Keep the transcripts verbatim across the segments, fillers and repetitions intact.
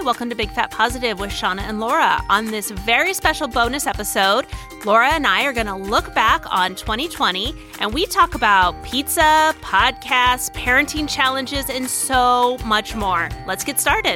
Hi, welcome to Big Fat Positive with Shauna and Laura. On this very special bonus episode, Laura and I are going to look back on twenty twenty, and we talk about pizza, podcasts, parenting challenges, and so much more. Let's get started.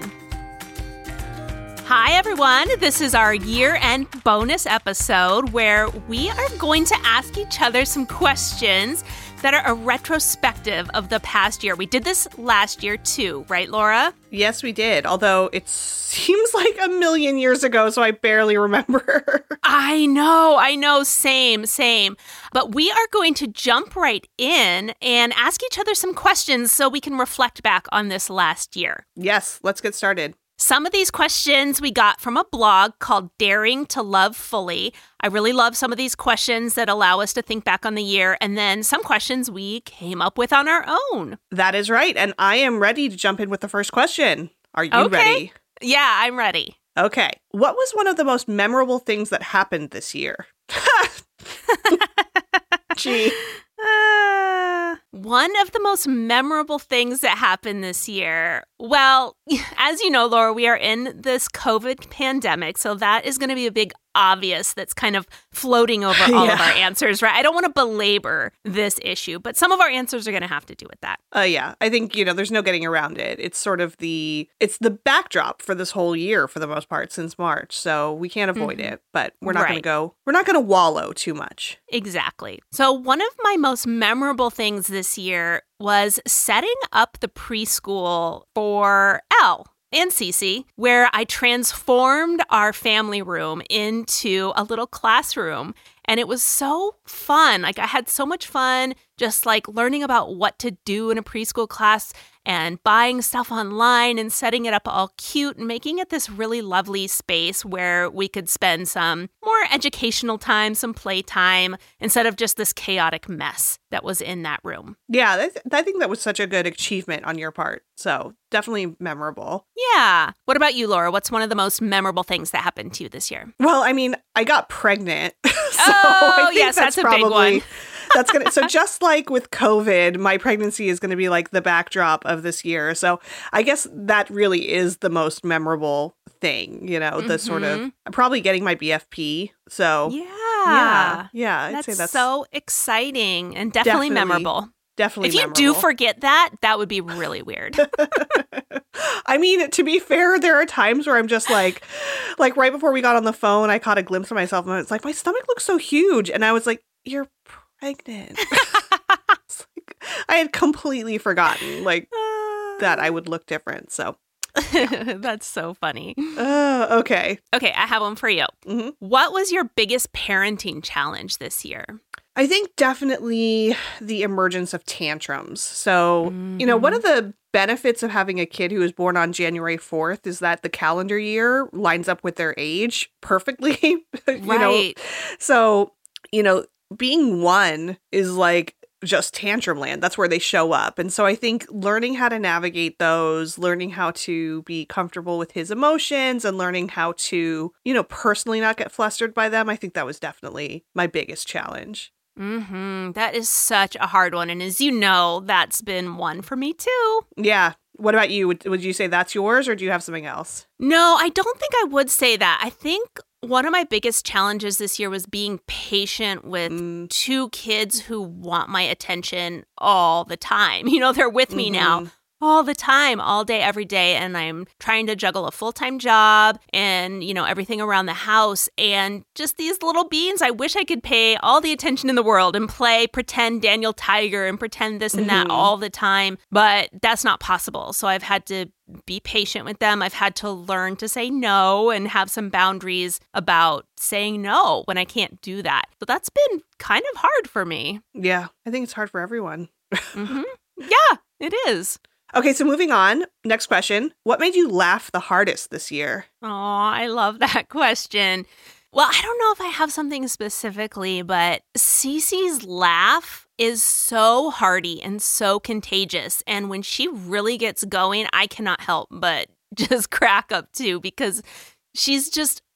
Hi, everyone. This is our year-end bonus episode where we are going to ask each other some questions that are a retrospective of the past year. We did this last year too, right, Laura? Yes, we did. Although it seems like a million years ago, so I barely remember. I know, I know. Same, same. But we are going to jump right in and ask each other some questions so we can reflect back on this last year. Yes, let's get started. Some of these questions we got from a blog called Daring to Love Fully. I really love some of these questions that allow us to think back on the year, and then some questions we came up with on our own. That is right, and I am ready to jump in with the first question. Are you okay. ready? Yeah, I'm ready. Okay. What was one of the most memorable things that happened this year? Gee. Uh, one of the most memorable things that happened this year. Well, as you know, Laura, we are in this COVID pandemic, so that is going to be a big obvious that's kind of floating over all yeah. of our answers, right? I don't want to belabor this issue, but some of our answers are going to have to do with that. Uh, yeah, I think, you know, there's no getting around it. It's sort of the, it's the backdrop for this whole year for the most part since March. So we can't avoid mm-hmm. it, but we're not right. going to go, we're not going to wallow too much. Exactly. So one of my most memorable things this year was setting up the preschool for Elle and Cece, where I transformed our family room into a little classroom. And it was so fun. Like, I had so much fun just like learning about what to do in a preschool class and buying stuff online and setting it up all cute and making it this really lovely space where we could spend some more educational time, some play time, instead of just this chaotic mess that was in that room. Yeah, th- I think that was such a good achievement on your part. So definitely memorable. Yeah. What about you, Laura? What's one of the most memorable things that happened to you this year? Well, I mean, I got pregnant. so oh, I think yes, that's, that's a probably, big one. That's gonna. So just like with COVID, my pregnancy is going to be like the backdrop of this year. So I guess that really is the most memorable thing, you know, mm-hmm. the sort of, I'm probably getting my B F P. So yeah, yeah, yeah. I'd that's, say that's so exciting and definitely, definitely memorable. Definitely If you memorable. do forget that, that would be really weird. I mean, to be fair, there are times where I'm just like, like right before we got on the phone, I caught a glimpse of myself and I was like, my stomach looks so huge. And I was like, you're pregnant. It's like, I had completely forgotten like that I would look different. So yeah. That's so funny. Uh, okay. Okay, I have one for you. Mm-hmm. What was your biggest parenting challenge this year? I think definitely the emergence of tantrums. So, mm-hmm. you know, one of the benefits of having a kid who was born on January fourth is that the calendar year lines up with their age perfectly. you right. know? So, you know, being one is like just tantrum land. That's where they show up. And so I think learning how to navigate those, learning how to be comfortable with his emotions and learning how to, you know, personally not get flustered by them, I think that was definitely my biggest challenge. Mm-hmm. That is such a hard one. And as you know, that's been one for me too. Yeah. What about you? Would, would you say that's yours or do you have something else? No, I don't think I would say that. I think one of my biggest challenges this year was being patient with mm. two kids who want my attention all the time. You know, they're with mm-hmm. me now all the time, all day, every day. And I'm trying to juggle a full-time job and, you know, everything around the house. And just these little beings, I wish I could pay all the attention in the world and play, pretend Daniel Tiger and pretend this and that mm-hmm. all the time. But that's not possible. So I've had to be patient with them. I've had to learn to say no and have some boundaries about saying no when I can't do that. So that's been kind of hard for me. Yeah, I think it's hard for everyone. mm-hmm. Yeah, it is. Okay, so moving on. Next question. What made you laugh the hardest this year? Oh, I love that question. Well, I don't know if I have something specifically, but Cece's laugh is so hearty and so contagious. And when she really gets going, I cannot help but just crack up too, because she's just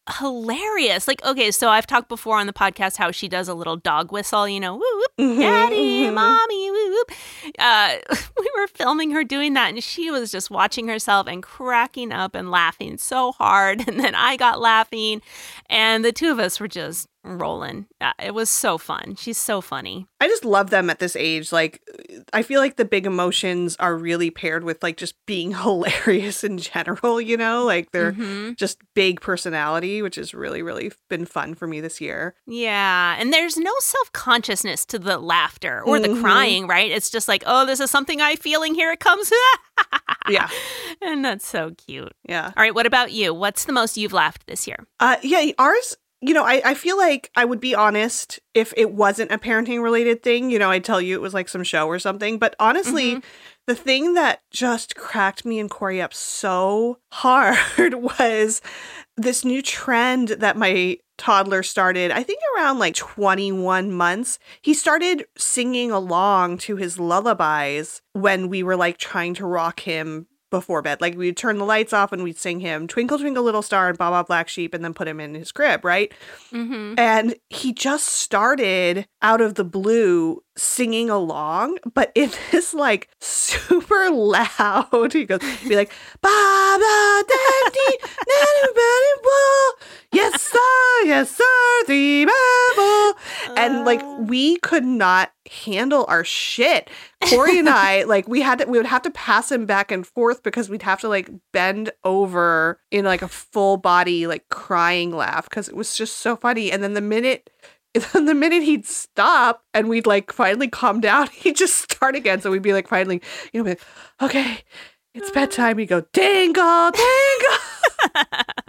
hilarious. Like, okay, so I've talked before on the podcast how she does a little dog whistle, you know, whoop, whoop, daddy, mm-hmm. mommy, whoop, whoop. Uh, we were filming her doing that, and she was just watching herself and cracking up and laughing so hard. And then I got laughing, and the two of us were just rolling. Uh, it was so fun. She's so funny. I just love them at this age. Like, I feel like the big emotions are really paired with like just being hilarious in general, you know, like they're mm-hmm. just big personality, which has really, really been fun for me this year. Yeah. And there's no self-consciousness to the laughter or mm-hmm. the crying, right? It's just like, oh, this is something I'm feeling. Here it comes. Yeah. And that's so cute. Yeah. All right. What about you? What's the most you've laughed this year? Uh, yeah, ours. You know, I, I feel like I would be honest if it wasn't a parenting related thing. You know, I'd tell you it was like some show or something. But honestly, mm-hmm. the thing that just cracked me and Corey up so hard was this new trend that my toddler started, I think around like twenty-one months. He started singing along to his lullabies when we were like trying to rock him before bed. Like we'd turn the lights off and we'd sing him Twinkle Twinkle Little Star and Baa Baa Black Sheep and then put him in his crib, right? Mm-hmm. And he just started out of the blue singing along, but in this like super loud, he goes, be like, Baba Daddy, Nanny Boo, yes sir, yes sir, the Bible. And like we could not handle our shit. Corey and I, like we had to, we would have to pass him back and forth because we'd have to like bend over in like a full body like crying laugh because it was just so funny. And then the minute the minute he'd stop and we'd like finally calm down, he'd just start again. So we'd be like finally, you know, be like, okay, it's bedtime. He'd go, Dingle, Dingle.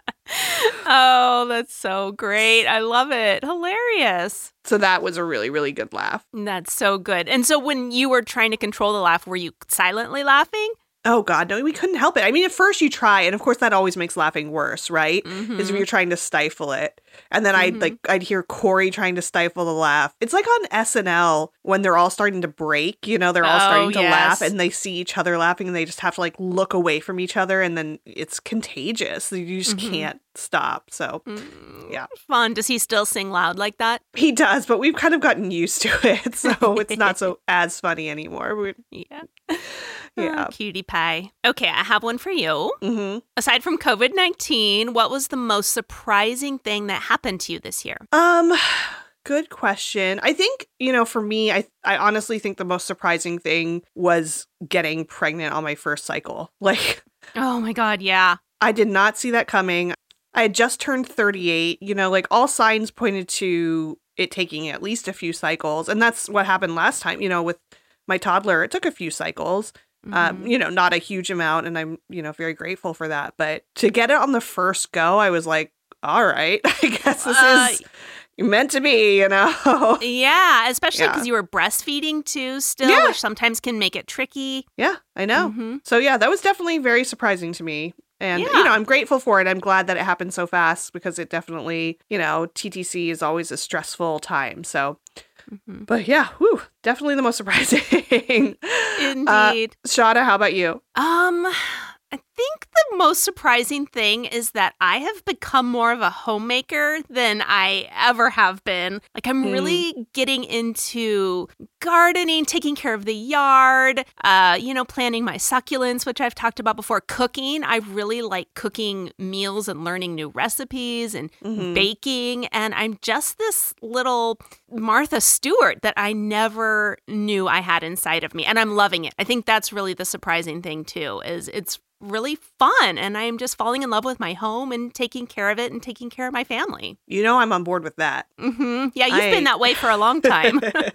Oh, that's so great. I love it. Hilarious. So that was a really, really good laugh. That's so good. And so when you were trying to control the laugh, were you silently laughing? Oh, God, no, we couldn't help it. I mean, at first you try, and of course that always makes laughing worse, right? Because mm-hmm. if you're trying to stifle it. And then mm-hmm. I'd like I'd hear Corey trying to stifle the laugh. It's like on S N L when they're all starting to break, you know, they're all oh, starting to yes. laugh and they see each other laughing and they just have to like look away from each other and then it's contagious. You just mm-hmm. can't stop. So, mm, yeah. Fun. Does he still sing loud like that? He does, but we've kind of gotten used to it. So it's not so as funny anymore. We're, yeah. Yeah. Oh, cutie pie. Okay, I have one for you. Mm-hmm. Aside from covid nineteen, what was the most surprising thing that happened to you this year? Um, good question. I think, you know, for me, I I honestly think the most surprising thing was getting pregnant on my first cycle. Like, oh my God, yeah. I did not see that coming. I had just turned thirty-eight, you know, like all signs pointed to it taking at least a few cycles. And that's what happened last time, you know, with my toddler. It took a few cycles. Mm-hmm. Um, you know, not a huge amount, and I'm, you know, very grateful for that. But to get it on the first go, I was like, all right, I guess this uh, is meant to be, you know? Yeah, especially because yeah. you were breastfeeding too still, yeah. which sometimes can make it tricky. Yeah, I know. Mm-hmm. So yeah, that was definitely very surprising to me. And, yeah. you know, I'm grateful for it. I'm glad that it happened so fast because it definitely, you know, T T C is always a stressful time. So, mm-hmm. but yeah, whew, definitely the most surprising. Indeed. Uh, Shada, how about you? Um, I think the most surprising thing is that I have become more of a homemaker than I ever have been. Like, I'm mm. really getting into gardening, taking care of the yard, uh, you know, planting my succulents, which I've talked about before. Cooking, I really like cooking meals and learning new recipes and mm-hmm. baking. And I'm just this little Martha Stewart that I never knew I had inside of me. And I'm loving it. I think that's really the surprising thing, too, is it's really fun, and I'm just falling in love with my home and taking care of it and taking care of my family. You know, I'm on board with that. Mm-hmm. Yeah, you've I... been that way for a long time.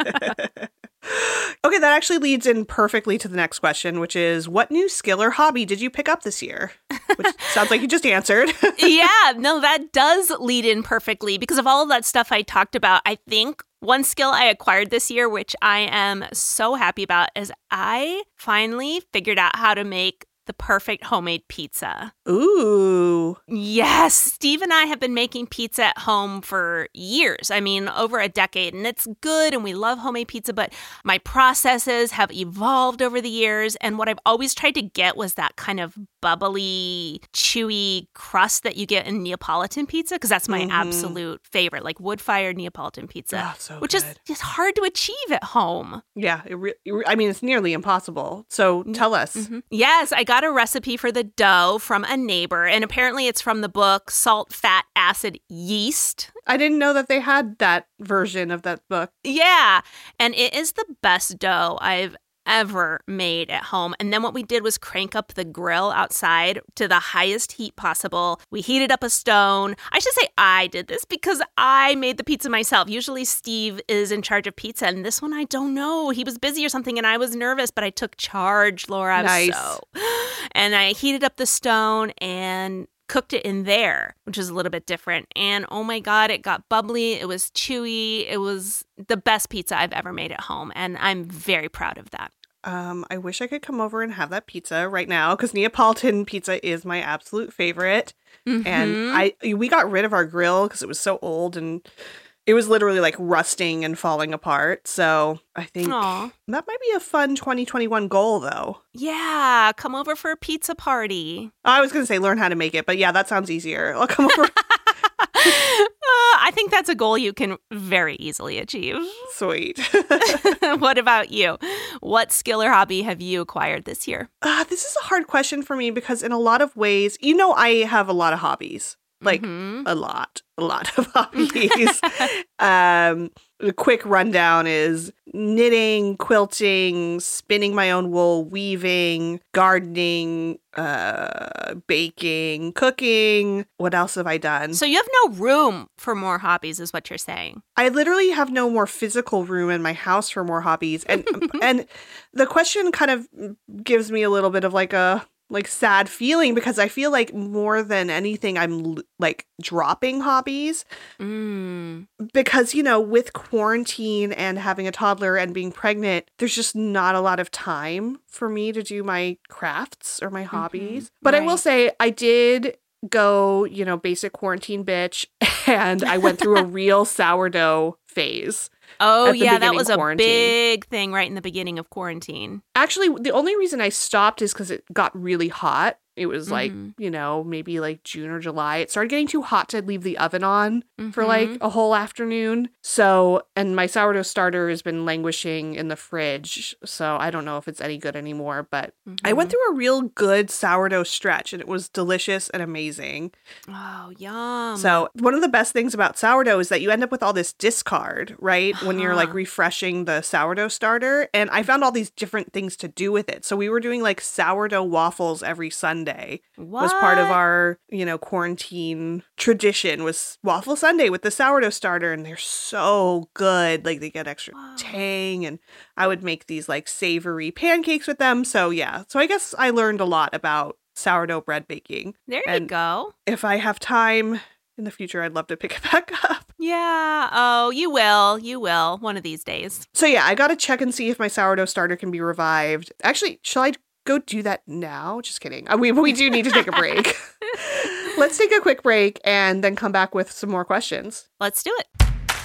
Okay, that actually leads in perfectly to the next question, which is, what new skill or hobby did you pick up this year? Which sounds like you just answered. Yeah, no, that does lead in perfectly because of all of that stuff I talked about. I think one skill I acquired this year, which I am so happy about, is I finally figured out how to make the perfect homemade pizza. Ooh. Yes. Steve and I have been making pizza at home for years. I mean, over a decade. And it's good and we love homemade pizza, but my processes have evolved over the years. And what I've always tried to get was that kind of bubbly, chewy crust that you get in Neapolitan pizza, because that's my mm-hmm. absolute favorite, like wood-fired Neapolitan pizza, oh, so which good. is just hard to achieve at home. Yeah. It re- I mean, it's nearly impossible. So tell us. Mm-hmm. Yes, I got a recipe for the dough from a neighbor, and apparently it's from the book Salt, Fat, Acid, Yeast. I didn't know that they had that version of that book. Yeah, and it is the best dough I've ever made at home. And then what we did was crank up the grill outside to the highest heat possible. We heated up a stone. I should say I did this because I made the pizza myself. Usually Steve is in charge of pizza, and this one I don't know. He was busy or something, and I was nervous, but I took charge, Laura. Nice. So, and I heated up the stone and cooked it in there, which is a little bit different. And oh my God, it got bubbly. It was chewy. It was the best pizza I've ever made at home. And I'm very proud of that. Um, I wish I could come over and have that pizza right now because Neapolitan pizza is my absolute favorite. Mm-hmm. And I we got rid of our grill because it was so old and it was literally like rusting and falling apart. So I think Aww. That might be a fun twenty twenty-one goal, though. Yeah, come over for a pizza party. I was going to say learn how to make it, but yeah, that sounds easier. I'll come over. uh, I think that's a goal you can very easily achieve. Sweet. What about you? What skill or hobby have you acquired this year? Uh, this is a hard question for me because in a lot of ways, you know, I have a lot of hobbies. Like mm-hmm. a lot, a lot of hobbies. um, the quick rundown is knitting, quilting, spinning my own wool, weaving, gardening, uh, baking, cooking. What else have I done? So you have no room for more hobbies is what you're saying. I literally have no more physical room in my house for more hobbies. And and the question kind of gives me a little bit of like a like sad feeling because I feel like more than anything I'm like dropping hobbies mm. because, you know, with quarantine and having a toddler and being pregnant, there's just not a lot of time for me to do my crafts or my mm-hmm. hobbies. But right. I will say I did go, you know, basic quarantine bitch and I went through a real sourdough phase. Oh, yeah, that was a big thing right in the beginning of quarantine. Actually, the only reason I stopped is because it got really hot. It was like, mm-hmm. you know, maybe like June or July. It started getting too hot to leave the oven on mm-hmm. for like a whole afternoon. So, and my sourdough starter has been languishing in the fridge. So I don't know if it's any good anymore. But mm-hmm. I went through a real good sourdough stretch and it was delicious and amazing. Oh, yum. So one of the best things about sourdough is that you end up with all this discard, right? Uh-huh. When you're like refreshing the sourdough starter. And I found all these different things to do with it. So we were doing like sourdough waffles every Sunday. What? Was part of our, you know, quarantine tradition was waffle Sunday with the sourdough starter, and they're so good. Like they get extra wow. tang, and I would make these like savory pancakes with them. So yeah, so I guess I learned a lot about sourdough bread baking. There you and go. If I have time in the future, I'd love to pick it back up. Yeah. Oh, you will. You will one of these days. So yeah, I got to check and see if my sourdough starter can be revived. Actually, shall I go do that now? Just kidding. We we do need to take a break. Let's take a quick break and then come back with some more questions. Let's do it.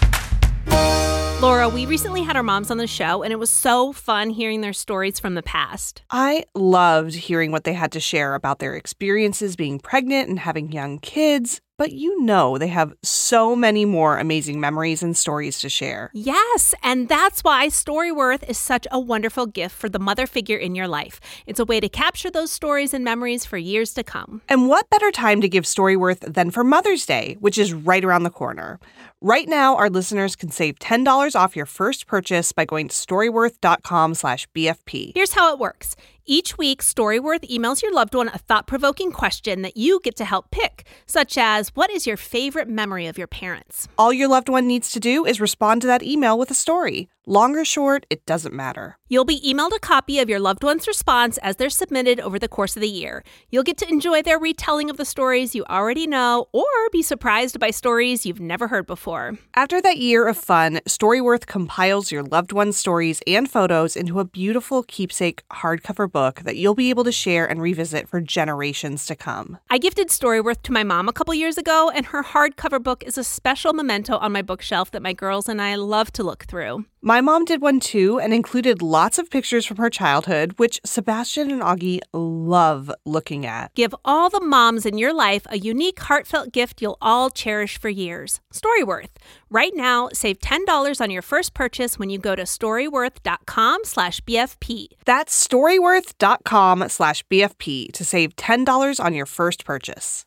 Laura, we recently had our moms on the show, and it was so fun hearing their stories from the past. I loved hearing what they had to share about their experiences being pregnant and having young kids. But you know they have so many more amazing memories and stories to share. Yes, and that's why Storyworth is such a wonderful gift for the mother figure in your life. It's a way to capture those stories and memories for years to come. And what better time to give Storyworth than for Mother's Day, which is right around the corner. Right now, our listeners can save ten dollars off your first purchase by going to storyworth.com slash BFP. Here's how it works. Each week, Storyworth emails your loved one a thought-provoking question that you get to help pick, such as, what is your favorite memory of your parents? All your loved one needs to do is respond to that email with a story. Long or short, it doesn't matter. You'll be emailed a copy of your loved one's response as they're submitted over the course of the year. You'll get to enjoy their retelling of the stories you already know or be surprised by stories you've never heard before. After that year of fun, Storyworth compiles your loved one's stories and photos into a beautiful keepsake hardcover book book that you'll be able to share and revisit for generations to come. I gifted Storyworth to my mom a couple years ago, and her hardcover book is a special memento on my bookshelf that my girls and I love to look through. My mom did one too and included lots of pictures from her childhood, which Sebastian and Augie love looking at. Give all the moms in your life a unique, heartfelt gift you'll all cherish for years. Storyworth. Right now, save ten dollars on your first purchase when you go to storyworth.com slash BFP. That's storyworth.com slash BFP to save ten dollars on your first purchase.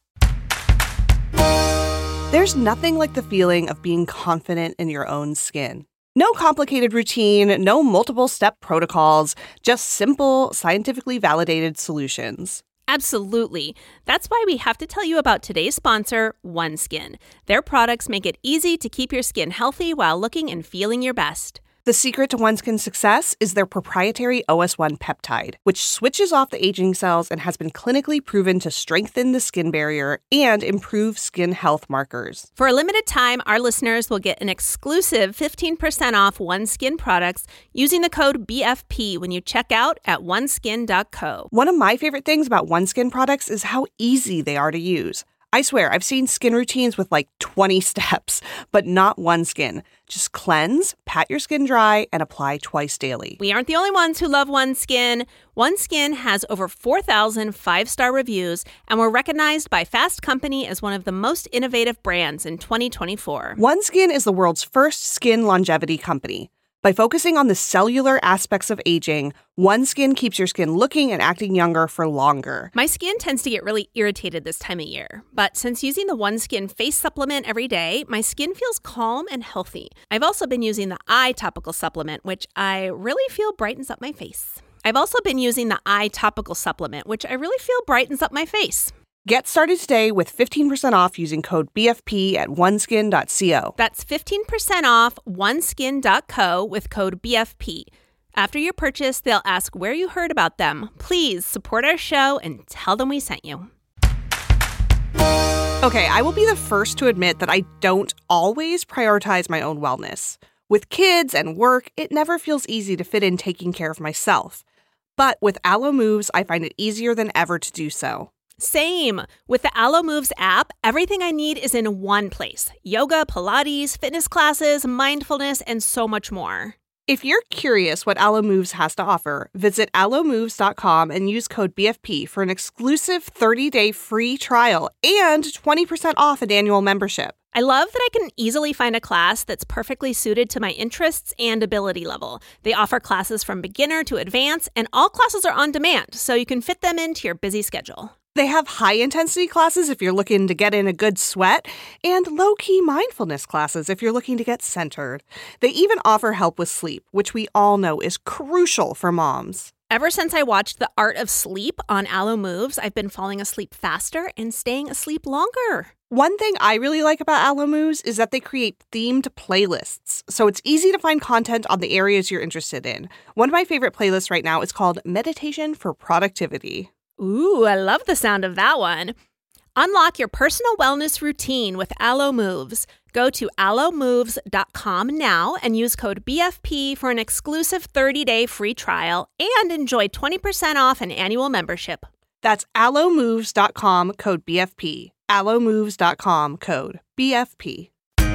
There's nothing like the feeling of being confident in your own skin. No complicated routine, no multiple step protocols, just simple, scientifically validated solutions. Absolutely. That's why we have to tell you about today's sponsor, OneSkin. Their products make it easy to keep your skin healthy while looking and feeling your best. The secret to OneSkin's success is their proprietary O S one peptide, which switches off the aging cells and has been clinically proven to strengthen the skin barrier and improve skin health markers. For a limited time, our listeners will get an exclusive fifteen percent off OneSkin products using the code B F P when you check out at oneskin dot co. One of my favorite things about OneSkin products is how easy they are to use. I swear, I've seen skin routines with like twenty steps, but not OneSkin. Just cleanse, pat your skin dry, and apply twice daily. We aren't the only ones who love OneSkin. OneSkin has over four thousand five-star reviews, and we're recognized by Fast Company as one of the most innovative brands in twenty twenty-four. OneSkin is the world's first skin longevity company. By focusing on the cellular aspects of aging, OneSkin keeps your skin looking and acting younger for longer. My skin tends to get really irritated this time of year, but since using the OneSkin face supplement every day, my skin feels calm and healthy. I've also been using the eye topical supplement, which I really feel brightens up my face. I've also been using the eye topical supplement, which I really feel brightens up my face. Get started today with fifteen percent off using code B F P at oneskin dot co. That's fifteen percent off oneskin dot co with code B F P. After your purchase, they'll ask where you heard about them. Please support our show and tell them we sent you. Okay, I will be the first to admit that I don't always prioritize my own wellness. With kids and work, it never feels easy to fit in taking care of myself. But with Alo Moves, I find it easier than ever to do so. Same. With the Alo Moves app, everything I need is in one place. Yoga, Pilates, fitness classes, mindfulness, and so much more. If you're curious what Alo Moves has to offer, visit alo moves dot com and use code B F P for an exclusive thirty-day free trial and twenty percent off an annual membership. I love that I can easily find a class that's perfectly suited to my interests and ability level. They offer classes from beginner to advanced, and all classes are on demand, so you can fit them into your busy schedule. They have high-intensity classes if you're looking to get in a good sweat, and low-key mindfulness classes if you're looking to get centered. They even offer help with sleep, which we all know is crucial for moms. Ever since I watched The Art of Sleep on Alo Moves, I've been falling asleep faster and staying asleep longer. One thing I really like about Alo Moves is that they create themed playlists, so it's easy to find content on the areas you're interested in. One of my favorite playlists right now is called Meditation for Productivity. Ooh, I love the sound of that one. Unlock your personal wellness routine with Alo Moves. Go to alo moves dot com now and use code B F P for an exclusive thirty-day free trial and enjoy twenty percent off an annual membership. That's alo moves dot com, code B F P. alo moves dot com, code B F P.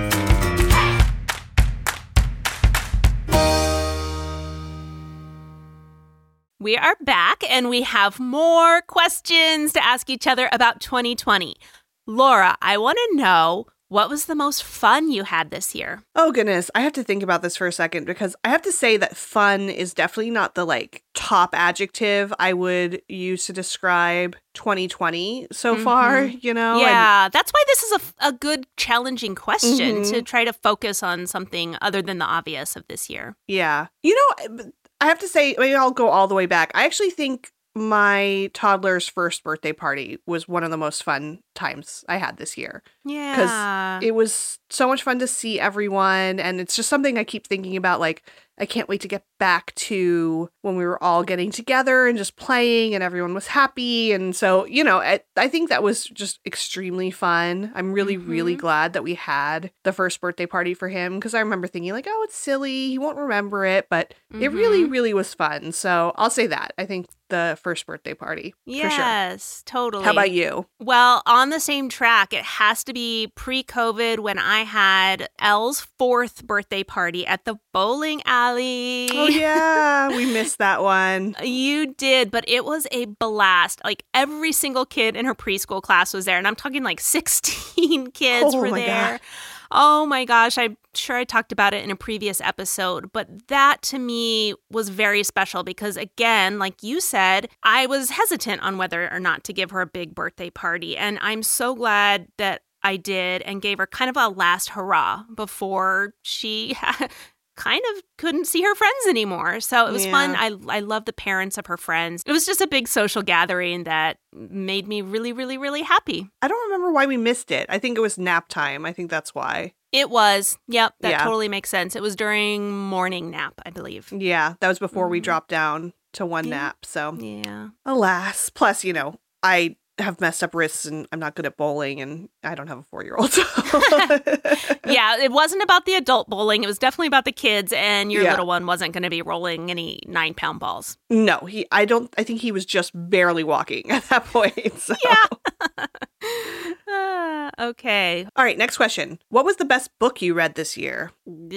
We are back, and we have more questions to ask each other about twenty twenty. Laura, I want to know, what was the most fun you had this year? Oh, goodness. I have to think about this for a second because I have to say that fun is definitely not the, like, top adjective I would use to describe twenty twenty so mm-hmm. far, you know? Yeah, and that's why this is a, a good, challenging question mm-hmm. to try to focus on something other than the obvious of this year. Yeah. You know, I have to say, maybe I'll go all the way back. I actually think my toddler's first birthday party was one of the most fun times I had this year. Yeah. It was so much fun to see everyone. And it's just something I keep thinking about. Like, I can't wait to get back to when we were all getting together and just playing and everyone was happy. And so, you know, I, I think that was just extremely fun. I'm really, mm-hmm. really glad that we had the first birthday party for him because I remember thinking like, oh, it's silly. He won't remember it. But mm-hmm. it really, really was fun. So I'll say that. I think the first birthday party. Yes, for sure. Totally. How about you? Well, on the same track, it has to be pre-COVID when I had Elle's fourth birthday party at the bowling alley. Oh, yeah. We missed that one. You did, but it was a blast. Like every single kid in her preschool class was there. And I'm talking like sixteen kids oh, were my there. God. Oh my gosh, I'm sure I talked about it in a previous episode, but that to me was very special because again, like you said, I was hesitant on whether or not to give her a big birthday party. And I'm so glad that I did and gave her kind of a last hurrah before she kind of couldn't see her friends anymore. So it was yeah. fun. I I love the parents of her friends. It was just a big social gathering that made me really, really, really happy. I don't remember why we missed it. I think it was nap time. I think that's why. It was. Yep. That yeah. totally makes sense. It was during morning nap, I believe. Yeah. That was before mm-hmm. we dropped down to one yeah. nap. So yeah. Alas. Plus, you know, I have messed up wrists and I'm not good at bowling and I don't have a four-year-old. So. Yeah, it wasn't about the adult bowling. It was definitely about the kids and your yeah. little one wasn't going to be rolling any nine-pound balls. No, he. I don't. I think he was just barely walking at that point. So. Yeah. uh, okay. All right, next question. What was the best book you read this year?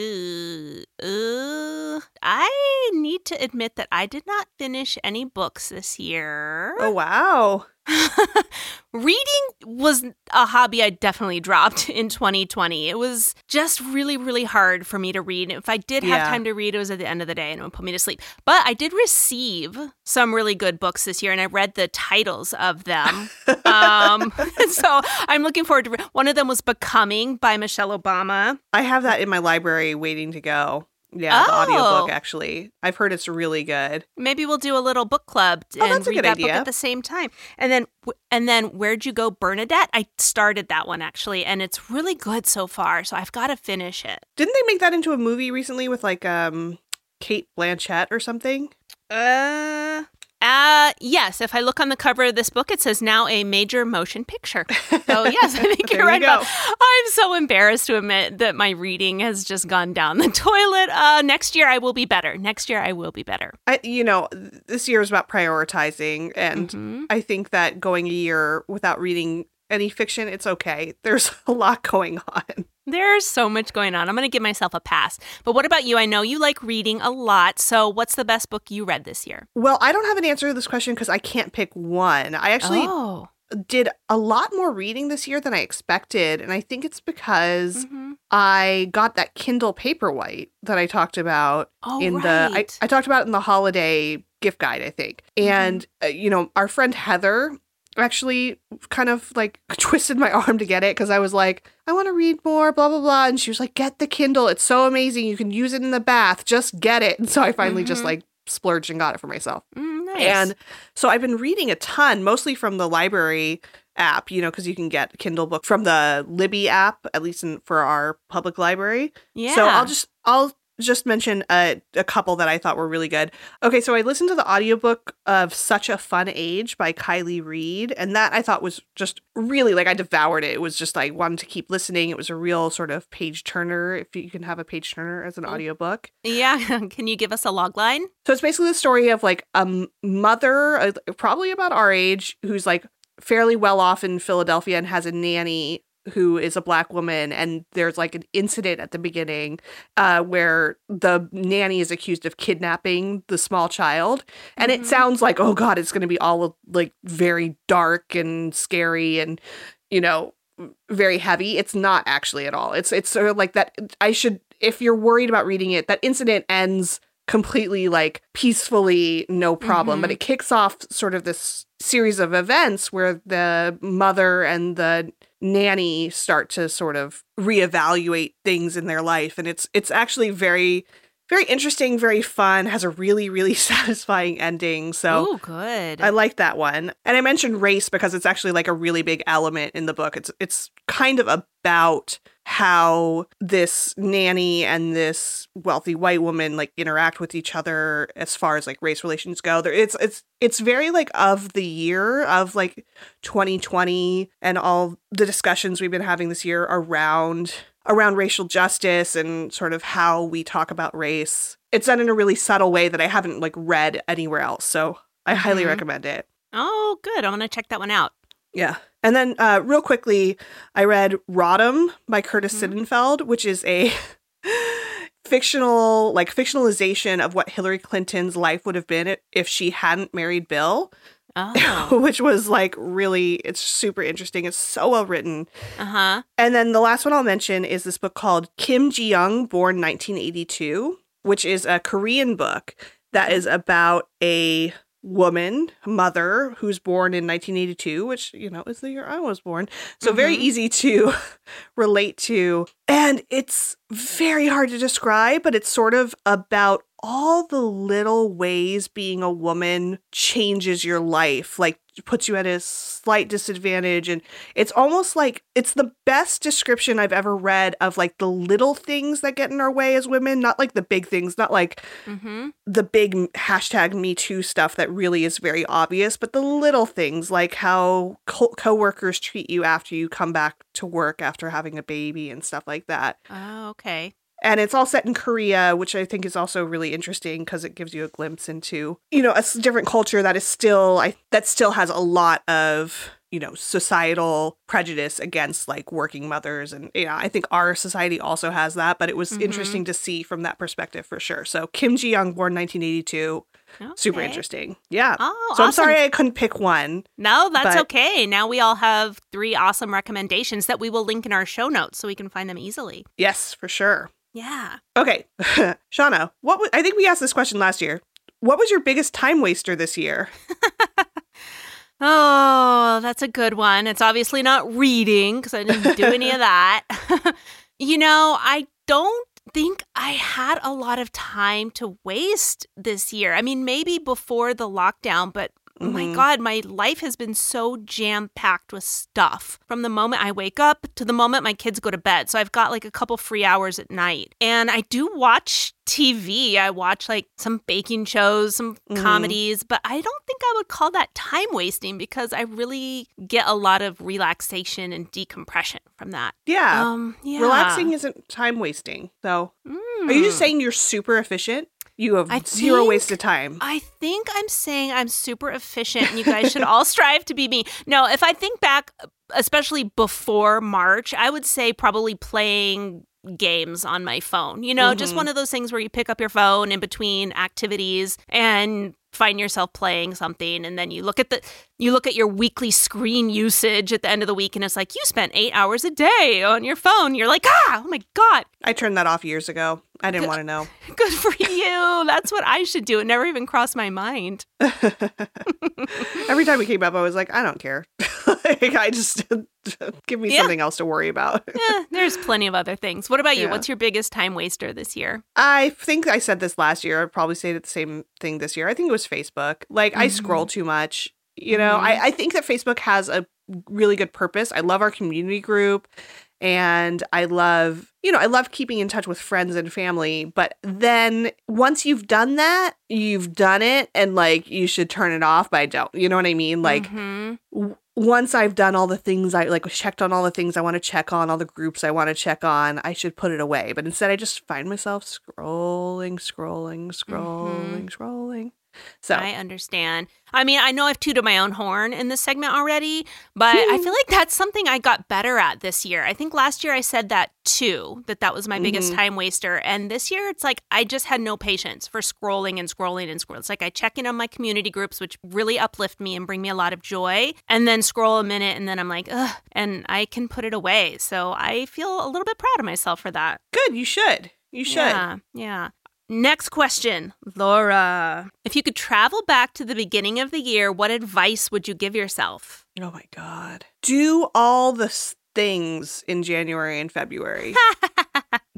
Uh, uh, I need to admit that I did not finish any books this year. Oh, wow. Reading was a hobby I definitely dropped in twenty twenty. It was just really, really hard for me to read. If I did have yeah. time to read, it was at the end of the day and it would put me to sleep. But I did receive some really good books this year and I read the titles of them. um, so I'm looking forward to re- one of them was Becoming by Michelle Obama. I have that in my library waiting to go. Yeah, oh. the audiobook, actually. I've heard it's really good. Maybe we'll do a little book club oh, and that's a read good that idea. book at the same time. And then, and then, Where'd You Go, Bernadette? I started that one, actually, and it's really good so far, so I've got to finish it. Didn't they make that into a movie recently with, like, um, Kate Blanchett or something? Uh... Uh, yes, if I look on the cover of this book, it says now a major motion picture. So yes, I think you're right you about I'm so embarrassed to admit that my reading has just gone down the toilet. Uh, next year I will be better. Next year I will be better. I, you know, this year is about prioritizing. And mm-hmm. I think that going a year without reading any fiction, it's okay. There's a lot going on. There's so much going on. I'm going to give myself a pass. But what about you? I know you like reading a lot. So what's the best book you read this year? Well, I don't have an answer to this question because I can't pick one. I actually oh. did a lot more reading this year than I expected. And I think it's because mm-hmm. I got that Kindle Paperwhite that I talked about oh, in right. the, I, I talked about it in the holiday gift guide, I think. And, mm-hmm. uh, you know, our friend Heather actually kind of like twisted my arm to get it because I was like, I want to read more, blah, blah, blah. And she was like, get the Kindle. It's so amazing. You can use it in the bath. Just get it. And so I finally mm-hmm. just like splurged and got it for myself. Mm, nice. And so I've been reading a ton, mostly from the library app, you know, because you can get Kindle book from the Libby app, at least in, for our public library. Yeah. So I'll just, I'll just mention a, a couple that I thought were really good. Okay, so I listened to the audiobook of Such a Fun Age by Kylie Reed, and that I thought was just really, like, I devoured it. It was just, I wanted to keep listening. It was a real sort of page turner, if you can have a page turner as an audiobook. Yeah, can you give us a log line? So it's basically the story of, like, a mother, uh, probably about our age, who's, like, fairly well off in Philadelphia and has a nanny who is a Black woman, and there's like an incident at the beginning uh, where the nanny is accused of kidnapping the small child. And mm-hmm. it sounds like, oh God, it's going to be all like very dark and scary and, you know, very heavy. It's not actually at all. It's, it's sort of like that. I should, if you're worried about reading it, that incident ends completely like peacefully, no problem. Mm-hmm. But it kicks off sort of this series of events where the mother and the nanny start to sort of reevaluate things in their life. And it's it's actually very very interesting, very fun, has a really, really satisfying ending. So oh, good. I like that one. And I mentioned race because it's actually like a really big element in the book. It's it's kind of about how this nanny and this wealthy white woman like interact with each other as far as like race relations go. There, it's it's it's very like of the year of like twenty twenty and all the discussions we've been having this year around around racial justice and sort of how we talk about race. It's done in a really subtle way that I haven't like read anywhere else. So I highly Mhm. recommend it. Oh, good. I'm going to check that one out. Yeah. And then uh, real quickly, I read Rodham by Curtis Mhm. Sittenfeld, which is a fictional, like fictionalization of what Hillary Clinton's life would have been if she hadn't married Bill, Oh. which was like really, it's super interesting. It's so well written. Uh-huh. And then the last one I'll mention is this book called Kim Ji-young, born nineteen eighty-two, which is a Korean book that is about a woman, mother, who's born in nineteen eighty-two, which, you know, is the year I was born. So very Mhm. easy to relate to. And it's very hard to describe, but it's sort of about all the little ways being a woman changes your life, like puts you at a slight disadvantage. And it's almost like it's the best description I've ever read of like the little things that get in our way as women, not like the big things, not like Mm-hmm. the big hashtag Me Too stuff that really is very obvious, but the little things like how co- coworkers treat you after you come back to work after having a baby and stuff like that. Oh, okay. And it's all set in Korea, which I think is also really interesting because it gives you a glimpse into, you know, a s- different culture that is still, I that still has a lot of, you know, societal prejudice against like working mothers. And, you know, I think our society also has that, but it was Mhm. interesting to see from that perspective for sure. So Kim Ji-young, born nineteen eighty-two, super Okay. interesting. Yeah. Oh, So I'm awesome. sorry I couldn't pick one. No, that's but- okay. Now we all have three awesome recommendations that we will link in our show notes so we can find them easily. Yes, for sure. Yeah. Okay. Shauna, what was, I think we asked this question last year. What was your biggest time waster this year? Oh, that's a good one. It's obviously not reading because I didn't do any of that. You know, I don't think I had a lot of time to waste this year. I mean, maybe before the lockdown, but my Mhm. God, my life has been so jam-packed with stuff from the moment I wake up to the moment my kids go to bed. So I've got like a couple free hours at night. And I do watch T V. I watch like some baking shows, some Mhm. comedies, but I don't think I would call that time wasting because I really get a lot of relaxation and decompression from that. Yeah. Um, yeah. Relaxing isn't time wasting. So are you just Mm. saying you're super efficient? You have I zero think- wasted time. I think I'm saying I'm super efficient and you guys should all strive to be me. No, if I think back, especially before March, I would say probably playing games on my phone. You know, just Mhm. one of those things where you pick up your phone in between activities and find yourself playing something, and then you look at the you look at your weekly screen usage at the end of the week and it's like you spent eight hours a day on your phone. You're like, ah, oh my God. I turned that off years ago. I didn't want to know. Good for you. That's what I should do. It never even crossed my mind. Every time it came up, I was like, I don't care. Like, I just give me Yeah. something else to worry about. Eh, there's plenty of other things. What about you? Yeah. What's your biggest time waster this year? I think I said this last year. I'd probably say the same thing this year. I think it was Facebook. Like, I scroll too much. You know, Mhm. I, I think that Facebook has a really good purpose. I love our community group. And I love, you know, I love keeping in touch with friends and family. But then once you've done that, you've done it. And like, you should turn it off, but I don't. You know what I mean? Like, Mhm. w- once I've done all the things I like, checked on all the things I want to check on, all the groups I want to check on, I should put it away. But instead, I just find myself scrolling, scrolling, scrolling, scrolling. So, I understand. I mean, I know I've tooted my own horn in this segment already, but I feel like that's something I got better at this year. I think last year I said that too, that that was my biggest Mhm. time waster. And this year it's like I just had no patience for scrolling and scrolling and scrolling. It's like I check in on my community groups, which really uplift me and bring me a lot of joy, and then scroll a minute and then I'm like, ugh, and I can put it away. So I feel a little bit proud of myself for that. good. You should. You should. Yeah, yeah. Next question, Laura. If you could travel back to the beginning of the year, what advice would you give yourself? Oh my God. Do all the s- things in January and February.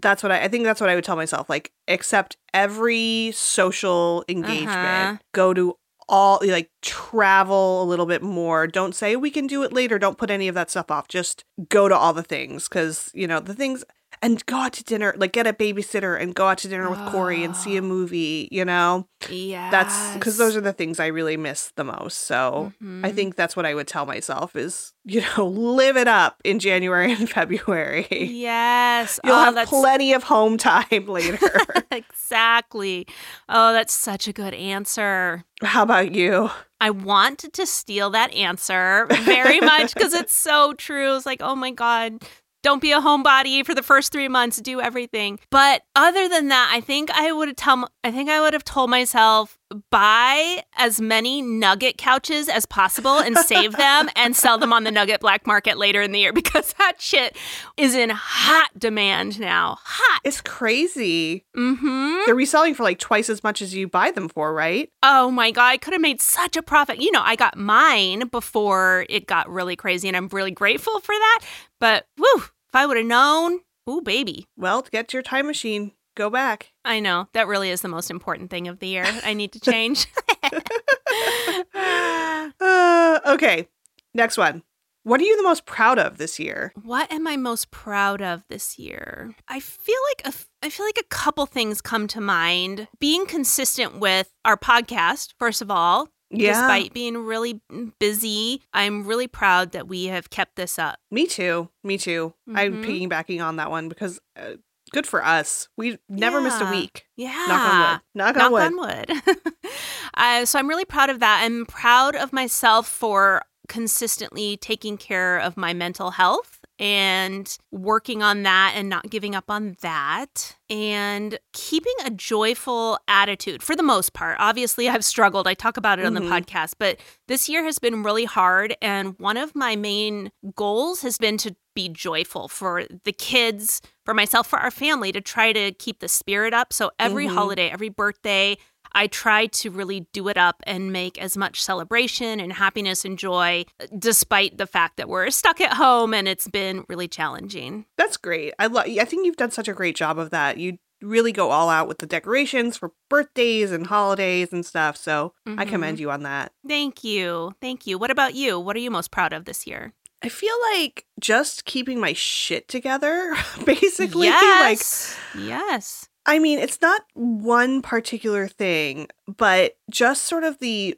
That's what I, I think that's what I would tell myself. Like, accept every social engagement. Uh-huh. Go to all, like, travel a little bit more. Don't say we can do it later. Don't put any of that stuff off. Just go to all the things because, you know, the things, and go out to dinner, like get a babysitter and go out to dinner with oh. Corey and see a movie, you know? Yeah. That's because those are the things I really miss the most. So mm-hmm. I think that's what I would tell myself is, you know, live it up in January and February. Yes. You'll oh, have that's... plenty of home time later. Exactly. Oh, that's such a good answer. How about you? I want to steal that answer very much because it's so true. It's like, oh my God, don't be a homebody for the first three months. Do everything. But other than that, I think I would have tell. I think I would have told myself buy as many Nugget couches as possible and save them and sell them on the Nugget black market later in the year because that shit is in hot demand now. Hot. It's crazy. Mm-hmm. They're reselling for like twice as much as you buy them for, right? Oh my God, I could have made such a profit. You know, I got mine before it got really crazy and I'm really grateful for that. But woo, if I would have known, ooh, baby. Well, get your time machine. Go back. I know. That really is the most important thing of the year. I need to change. uh, okay. Next one. What are you the most proud of this year? What am I most proud of this year? I feel like a, I feel like a couple things come to mind. Being consistent with our podcast, first of all. Yeah. Despite being really busy, I'm really proud that we have kept this up. Me too. Me too. Mm-hmm. I'm piggybacking on that one because uh, good for us. We never yeah. missed a week. Yeah. Knock on wood. Knock, Knock on wood. on wood. uh, so I'm really proud of that. I'm proud of myself for consistently taking care of my mental health and working on that and not giving up on that and keeping a joyful attitude for the most part. Obviously, I've struggled. I talk about it on mm-hmm. the podcast, but this year has been really hard. And one of my main goals has been to be joyful for the kids, for myself, for our family, to try to keep the spirit up. So every mm-hmm. holiday, every birthday, I try to really do it up and make as much celebration and happiness and joy, despite the fact that we're stuck at home and it's been really challenging. That's great. I love. I think you've done such a great job of that. You really go all out with the decorations for birthdays and holidays and stuff. So mm-hmm. I commend you on that. Thank you. Thank you. What about you? What are you most proud of this year? I feel like just keeping my shit together, basically. Yes. Like, yes. I mean, it's not one particular thing, but just sort of the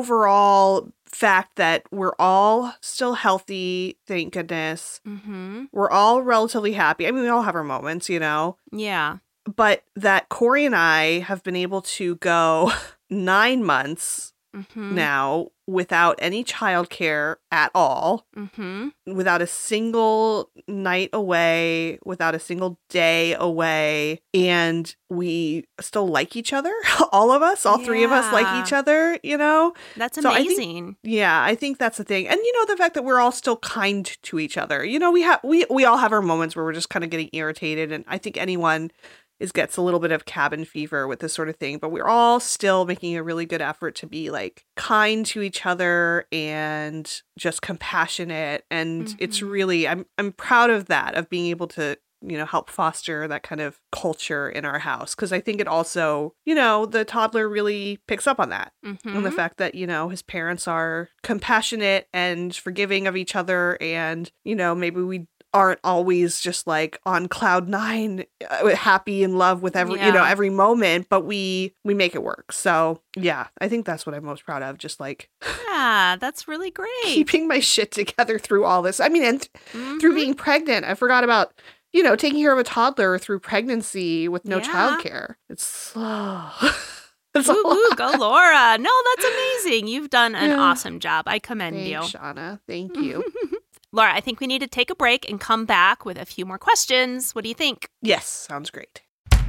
overall fact that we're all still healthy, thank goodness. Mm-hmm. We're all relatively happy. I mean, we all have our moments, you know? Yeah. But that Corey and I have been able to go nine months mm-hmm. now without any childcare at all, mm-hmm. without a single night away, without a single day away, and we still like each other. All of us, all yeah. three of us like each other, you know? That's so amazing. I think, yeah, I think that's the thing. And, you know, the fact that we're all still kind to each other. You know, we have we, we all have our moments where we're just kind of getting irritated, and I think anyone is gets a little bit of cabin fever with this sort of thing, but we're all still making a really good effort to be like kind to each other and just compassionate. And mm-hmm. it's really, I'm I'm proud of that, of being able to, you know, help foster that kind of culture in our house. Cause I think it also, you know, the toddler really picks up on that. Mm-hmm. And the fact that, you know, his parents are compassionate and forgiving of each other. And, you know, maybe we aren't always just like on cloud nine, uh, happy in love with every, yeah. you know, every moment, but we, we make it work. So yeah, I think that's what I'm most proud of. Just like, yeah, that's really great. Keeping my shit together through all this. I mean, and th- mm-hmm. through being pregnant, I forgot about, you know, taking care of a toddler through pregnancy with no yeah. childcare. It's slow. Ooh, ooh, go Laura. No, that's amazing. You've done an yeah. awesome job. I commend Thanks, you. Shauna. Thank you. Laura, I think we need to take a break and come back with a few more questions. What do you think? Yes, sounds great.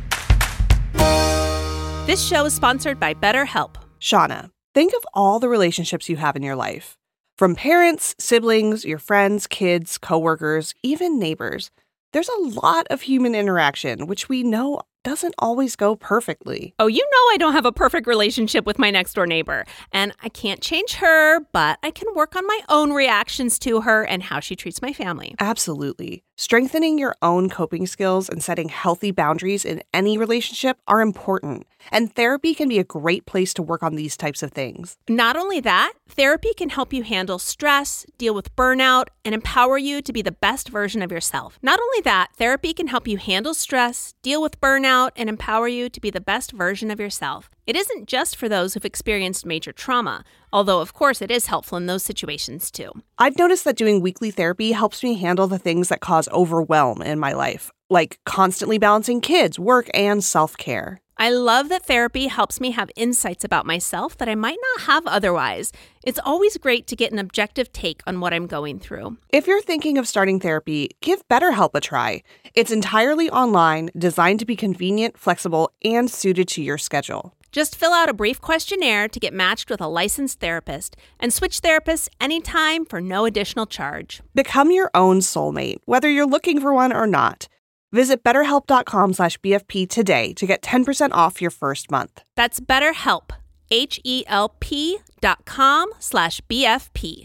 This show is sponsored by BetterHelp. Shauna, think of all the relationships you have in your life. From parents, siblings, your friends, kids, coworkers, even neighbors. There's a lot of human interaction, which we know doesn't always go perfectly. Oh, you know I don't have a perfect relationship with my next door neighbor, and I can't change her, but I can work on my own reactions to her and how she treats my family. Absolutely. Strengthening your own coping skills and setting healthy boundaries in any relationship are important, and therapy can be a great place to work on these types of things. Not only that, therapy can help you handle stress, deal with burnout, and empower you to be the best version of yourself. Not only that, therapy can help you handle stress, deal with burnout, and empower you to be the best version of yourself. It isn't just for those who've experienced major trauma, although of course it is helpful in those situations too. I've noticed that doing weekly therapy helps me handle the things that cause overwhelm in my life, like constantly balancing kids, work, and self-care. I love that therapy helps me have insights about myself that I might not have otherwise. It's always great to get an objective take on what I'm going through. If you're thinking of starting therapy, give BetterHelp a try. It's entirely online, designed to be convenient, flexible, and suited to your schedule. Just fill out a brief questionnaire to get matched with a licensed therapist and switch therapists anytime for no additional charge. Become your own soulmate, whether you're looking for one or not. Visit betterhelp.com slash BFP today to get ten percent off your first month. That's BetterHelp, H-E-L-P dot com slash B-F-P.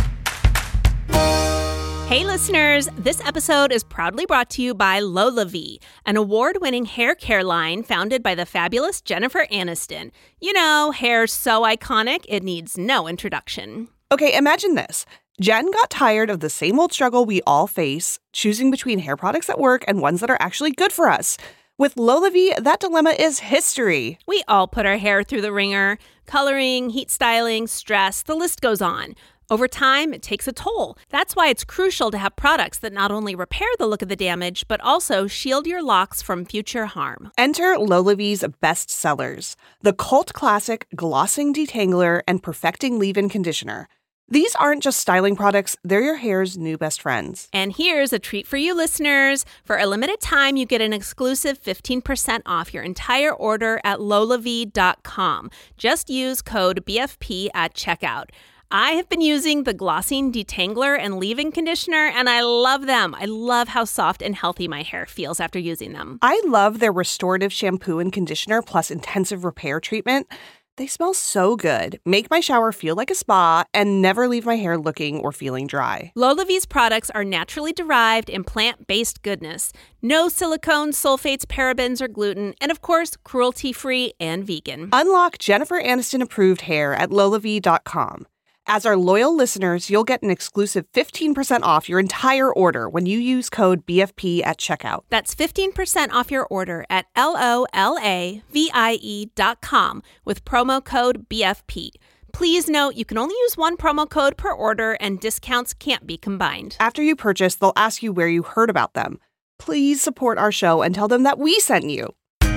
Hey listeners, this episode is proudly brought to you by LolaVie, an award-winning hair care line founded by the fabulous Jennifer Aniston. You know, hair's so iconic, it needs no introduction. Okay, imagine this. Jen got tired of the same old struggle we all face, choosing between hair products that work and ones that are actually good for us. With LolaVie, that dilemma is history. We all put our hair through the ringer. Coloring, heat styling, stress, the list goes on. Over time, it takes a toll. That's why it's crucial to have products that not only repair the look of the damage, but also shield your locks from future harm. Enter LolaVie's best sellers, the cult classic Glossing Detangler and Perfecting Leave-In Conditioner. These aren't just styling products, they're your hair's new best friends. And here's a treat for you listeners. For a limited time, you get an exclusive fifteen percent off your entire order at lola vie dot com. Just use code B F P at checkout. I have been using the Glossing Detangler and Leave-In Conditioner, and I love them. I love how soft and healthy my hair feels after using them. I love their restorative shampoo and conditioner plus intensive repair treatment. They smell so good, make my shower feel like a spa, and never leave my hair looking or feeling dry. LolaVie's products are naturally derived and plant-based goodness. No silicones, sulfates, parabens, or gluten, and of course, cruelty-free and vegan. Unlock Jennifer Aniston-approved hair at lola vie dot com. As our loyal listeners, you'll get an exclusive fifteen percent off your entire order when you use code B F P at checkout. That's fifteen percent off your order at L O L A V I E dot com with promo code B F P. Please note you can only use one promo code per order and discounts can't be combined. After you purchase, they'll ask you where you heard about them. Please support our show and tell them that we sent you.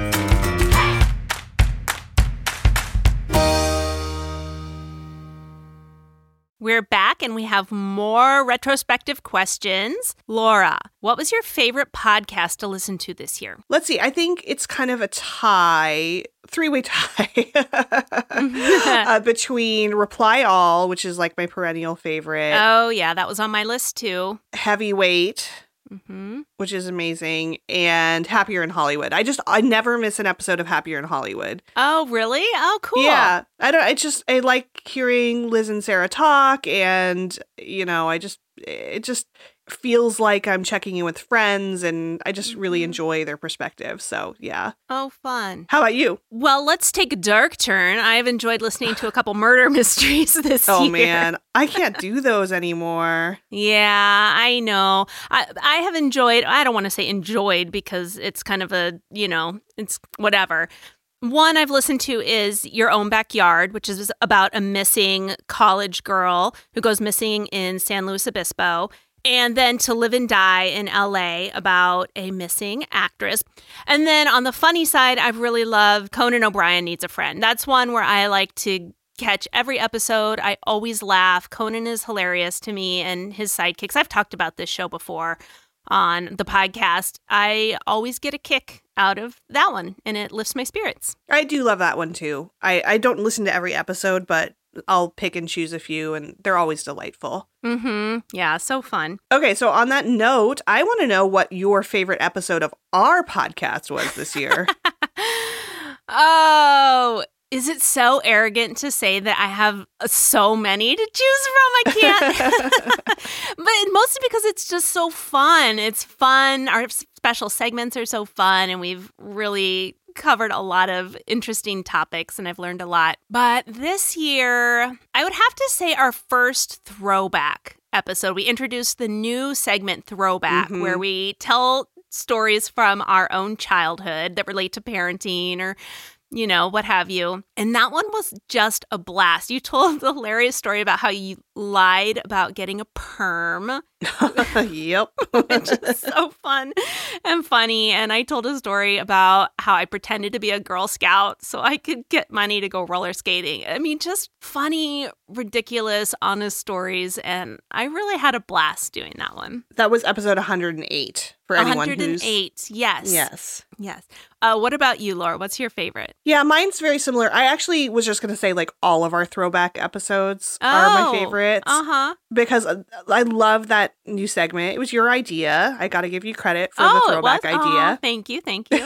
We're back and we have more retrospective questions. Laura, what was your favorite podcast to listen to this year? Let's see. I think it's kind of a tie, three-way tie uh, between Reply All, which is like my perennial favorite. Oh, yeah. That was on my list too. Heavyweight. Mm-hmm. Which is amazing, and Happier in Hollywood. I just, I never miss an episode of Happier in Hollywood. Oh, really? Oh, cool. Yeah. I don't, I just, I like hearing Liz and Sarah talk, and, you know, I just, it just feels like I'm checking in with friends, and I just really enjoy their perspective. So, yeah. Oh, fun. How about you? Well, let's take a dark turn. I've enjoyed listening to a couple murder mysteries this oh, year. Oh, man. I can't do those anymore. Yeah, I know. I I have enjoyed, I don't want to say enjoyed because it's kind of a, you know, it's whatever. One I've listened to is Your Own Backyard, which is about a missing college girl who goes missing in San Luis Obispo. And then To Live and Die in L A about a missing actress. And then on the funny side, I've really loved Conan O'Brien Needs a Friend. That's one where I like to catch every episode. I always laugh. Conan is hilarious to me and his sidekicks. I've talked about this show before on the podcast. I always get a kick out of that one, and it lifts my spirits. I do love that one, too. I, I don't listen to every episode, but I'll pick and choose a few, and they're always delightful. Mm-hmm. Yeah, so fun. Okay, so on that note, I want to know what your favorite episode of our podcast was this year. Oh, is it so arrogant to say that I have so many to choose from? I can't. But mostly because it's just so fun. It's fun. Our special segments are so fun, and we've really covered a lot of interesting topics, and I've learned a lot. But this year, I would have to say our first throwback episode. We introduced the new segment Throwback, mm-hmm. where we tell stories from our own childhood that relate to parenting or, you know, what have you. And that one was just a blast. You told the hilarious story about how you lied about getting a perm. Yep. Which is so fun and funny. And I told a story about how I pretended to be a Girl Scout so I could get money to go roller skating. I mean, just funny, ridiculous, honest stories. And I really had a blast doing that one. That was episode one hundred eight for anyone one hundred eight, who's... yes. Yes. Yes. Uh, what about you, Laura? What's your favorite? Yeah, mine's very similar. I actually was just going to say, like, all of our throwback episodes oh, are my favorites. Uh-huh. Because I love that new segment. It was your idea. I got to give you credit for oh, the throwback it was? idea. Oh, thank you. Thank you.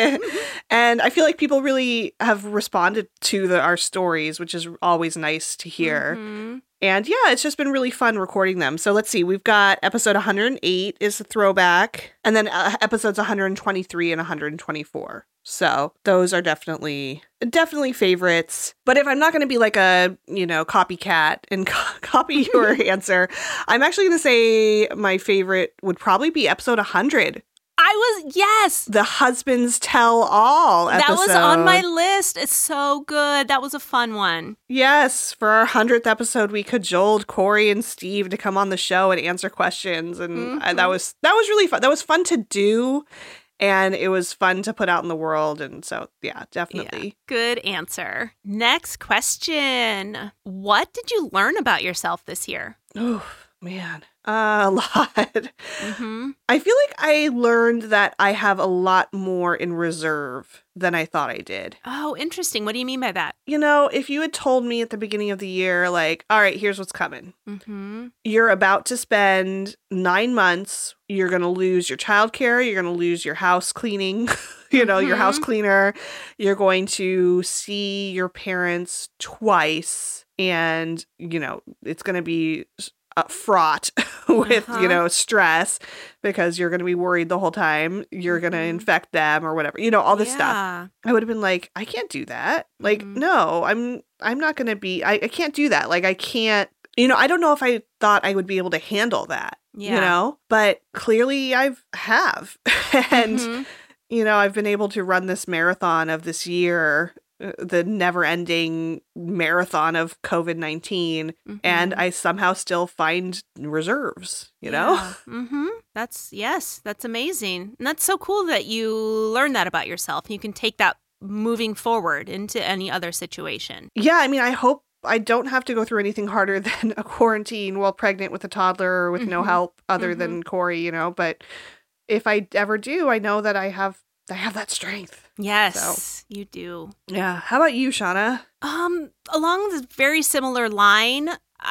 And I feel like people really have responded to the, our stories, which is always nice to hear. Mm-hmm. And yeah, it's just been really fun recording them. So let's see. We've got episode one hundred eight is the throwback, and then uh, episodes one hundred twenty-three and one hundred twenty-four. So those are definitely, definitely favorites. But if I'm not going to be like a, you know, copycat and co- copy your answer, I'm actually going to say my favorite would probably be episode one hundred. I was, yes. The Husbands Tell All episode. That was on my list. It's so good. That was a fun one. Yes. For our hundredth episode, we cajoled Corey and Steve to come on the show and answer questions. And mm-hmm. I, that was that was really fun. That was fun to do. And it was fun to put out in the world. And so, yeah, definitely. Yeah, good answer. Next question. What did you learn about yourself this year? Oh, man. Uh, a lot. Mm-hmm. I feel like I learned that I have a lot more in reserve than I thought I did. Oh, interesting. What do you mean by that? You know, if you had told me at the beginning of the year, like, all right, here's what's coming. Mm-hmm. You're about to spend nine months. You're going to lose your childcare. You're going to lose your house cleaning, you know, mm-hmm. your house cleaner. You're going to see your parents twice. And, you know, it's going to be Uh, fraught with, uh-huh. you know, stress because you're going to be worried the whole time. You're going to mm-hmm. infect them or whatever, you know, all this yeah. stuff. I would have been like, I can't do that. Like, mm-hmm. no, I'm, I'm not going to be, I, I can't do that. Like, I can't, you know, I don't know if I thought I would be able to handle that, yeah. you know, but clearly I've have. And, mm-hmm. you know, I've been able to run this marathon of this year, the never-ending marathon of covid nineteen, mm-hmm. and I somehow still find reserves, you know? Yeah. Mm-hmm. That's, yes, that's amazing. And that's so cool that you learn that about yourself. You can take that moving forward into any other situation. Yeah, I mean, I hope I don't have to go through anything harder than a quarantine while pregnant with a toddler or with mm-hmm. no help other mm-hmm. than Corey, you know? But if I ever do, I know that I have I have that strength. Yes, so. You do. Yeah. How about you, Shauna? Um, along this very similar line,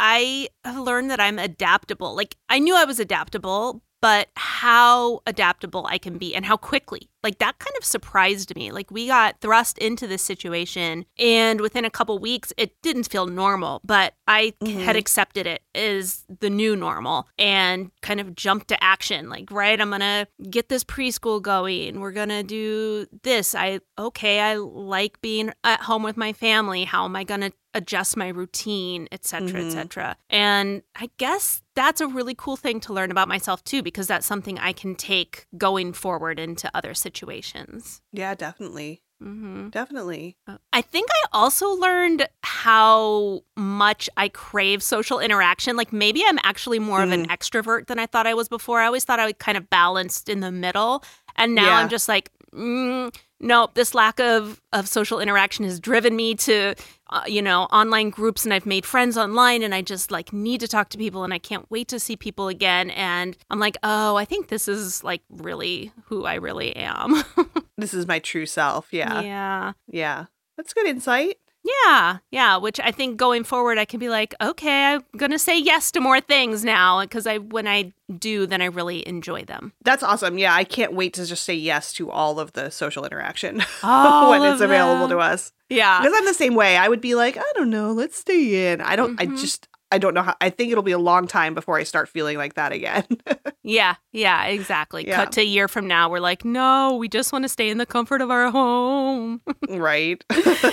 I have learned that I'm adaptable. Like, I knew I was adaptable, but how adaptable I can be and how quickly. Like, that kind of surprised me. Like, we got thrust into this situation, and within a couple weeks, it didn't feel normal, but I mm-hmm. had accepted it as the new normal and kind of jumped to action. Like, right, I'm going to get this preschool going. We're going to do this. I, okay, I like being at home with my family. How am I going to adjust my routine, et cetera, mm-hmm. et cetera. And I guess that's a really cool thing to learn about myself, too, because that's something I can take going forward into other situations. Yeah, definitely. Mm-hmm. Definitely. I think I also learned how much I crave social interaction. Like, maybe I'm actually more mm. of an extrovert than I thought I was before. I always thought I was kind of balanced in the middle. And now yeah. I'm just like, mm, nope, this lack of, of social interaction has driven me to, uh, you know, online groups, and I've made friends online, and I just like need to talk to people, and I can't wait to see people again. And I'm like, oh, I think this is like really who I really am. This is my true self. Yeah. Yeah. Yeah. That's good insight. Yeah, yeah, which I think going forward I can be like, okay, I'm going to say yes to more things now because I when I do, then I really enjoy them. That's awesome. Yeah, I can't wait to just say yes to all of the social interaction All when of it's available them. to us. Yeah. Because I'm the same way. I would be like, I don't know, let's stay in. I don't, Mhm. I just, I don't know how, I think it'll be a long time before I start feeling like that again. Yeah, yeah, exactly. Yeah. Cut to a year from now, we're like, no, we just want to stay in the comfort of our home. Right.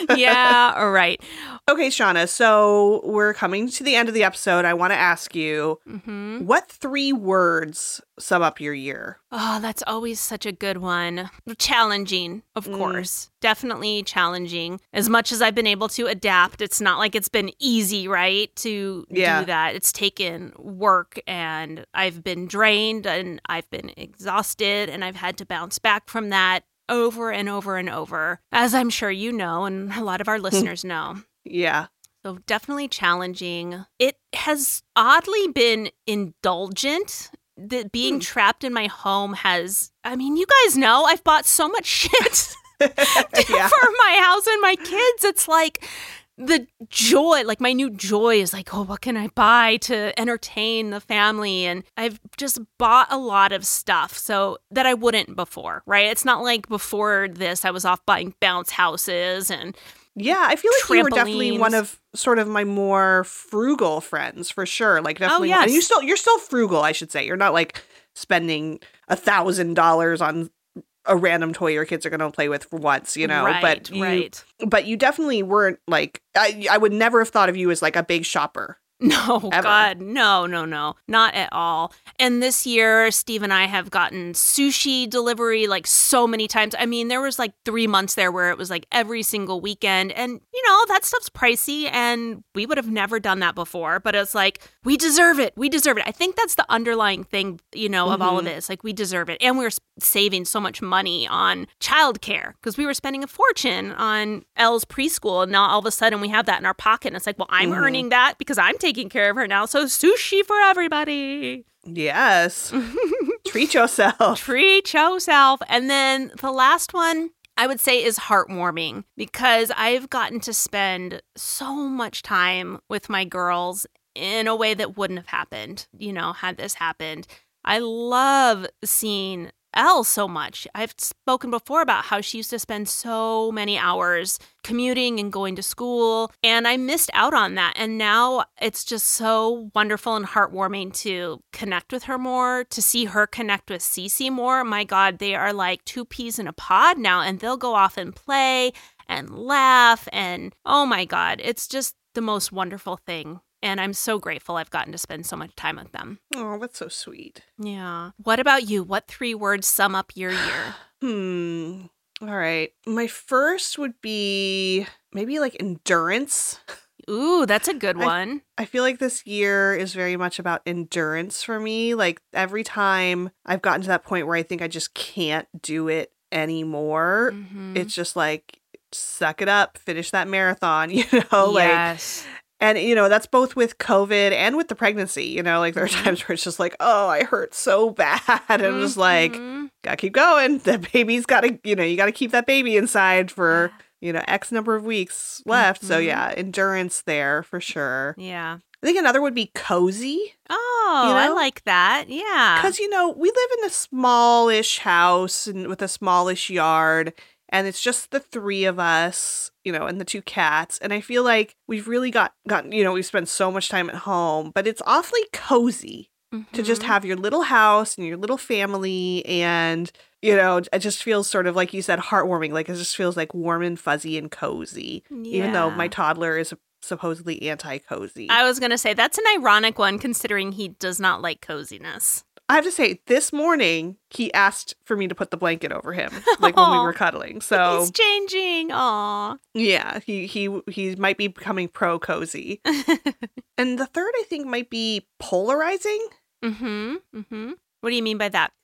Yeah, all right. Okay, Shauna, so we're coming to the end of the episode. I want to ask you, Mm-hmm. what three words sum up your year? Oh, that's always such a good one. Challenging, of Mm. course. Definitely challenging. As much as I've been able to adapt, it's not like it's been easy, right? To Yeah. do that. It's taken work and I've been drained and I've been exhausted and I've had to bounce back from that over and over and over, as I'm sure you know and a lot of our listeners know. Yeah. So definitely challenging. It has oddly been indulgent. That being Hmm. trapped in my home has, I mean, you guys know I've bought so much shit Yeah. for my house and my kids. It's like the joy, like my new joy is like, oh, what can I buy to entertain the family? And I've just bought a lot of stuff so that I wouldn't before, right? It's not like before this I was off buying bounce houses and Yeah, I feel like you were definitely Trampolines. one of sort of my more frugal friends for sure. Like definitely, yes. and you still you're still frugal, I should say. You're not like spending a thousand dollars on a random toy your kids are going to play with for once, you know. right, but you, right. but you definitely weren't like I. I would never have thought of you as like a big shopper. No, Ever. God, no, no, no, not at all. And this year, Steve and I have gotten sushi delivery like so many times. I mean, there was like three months there where it was like every single weekend. And, you know, that stuff's pricey and we would have never done that before. But it's like, we deserve it. We deserve it. I think that's the underlying thing, you know, of all of Mhm. this. Like, we deserve it. And we're s- saving so much money on childcare because we were spending a fortune on Elle's preschool. And now all of a sudden we have that in our pocket. And it's like, well, I'm Mhm. earning that because I'm taking care of her now. So sushi for everybody. Yes, treat yourself. Treat yourself. And then the last one I would say is heartwarming because I've gotten to spend so much time with my girls in a way that wouldn't have happened, you know, had this happened. I love seeing Elle so much. I've spoken before about how she used to spend so many hours commuting and going to school, and I missed out on that. And now it's just so wonderful and heartwarming to connect with her more, to see her connect with Cece more. My God, they are like two peas in a pod now, and they'll go off and play and laugh. And oh my God, it's just the most wonderful thing. And I'm so grateful I've gotten to spend so much time with them. Oh, that's so sweet. Yeah. What about you? What three words sum up your year? Hmm. All right. My first would be maybe like endurance. Ooh, that's a good I- one. I feel like this year is very much about endurance for me. Like every time I've gotten to that point where I think I just can't do it anymore, Mhm. it's just like suck it up, finish that marathon, you know, like yes. and you know, that's both with COVID and with the pregnancy, you know, like there are Mhm. times where it's just like, oh, I hurt so bad. And I'm just like, Mhm. gotta keep going. The baby's gotta, you know, you gotta keep that baby inside for, you know, X number of weeks left. So Mhm. yeah, endurance there for sure. Yeah. I think another would be cozy. Oh, You I know? like that. Yeah. Because, you know, we live in a smallish house and with a smallish yard, and it's just the three of us, you know, and the two cats. And I feel like we've really got gotten, you know, we've spent so much time at home, but it's awfully cozy to just Mhm. have your little house and your little family. And, you know, it just feels sort of like you said, heartwarming. Like it just feels like warm and fuzzy and cozy, even though Yeah. my toddler is supposedly anti-cozy. I was going to say that's an ironic one considering he does not like coziness. I have to say, this morning, he asked for me to put the blanket over him, like when we Aw. were cuddling. So, He's changing. Aw. yeah, he he he might be becoming pro cozy. And the third, I think, might be polarizing. mm-hmm. Mm-hmm. What do you mean by that?